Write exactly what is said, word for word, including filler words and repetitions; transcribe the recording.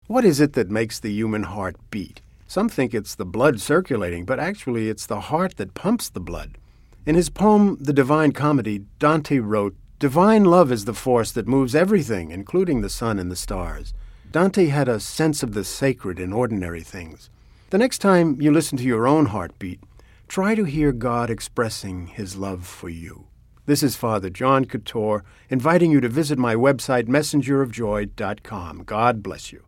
What is it that makes the human heart beat? Some think it's the blood circulating, but actually it's the heart that pumps the blood. In his poem, The Divine Comedy, Dante wrote, "Divine love is the force that moves everything, including the sun and the stars." Dante had a sense of the sacred in ordinary things. The next time you listen to your own heartbeat, try to hear God expressing his love for you. This is Father John Couture, inviting you to visit my website, messenger of joy dot com. God bless you.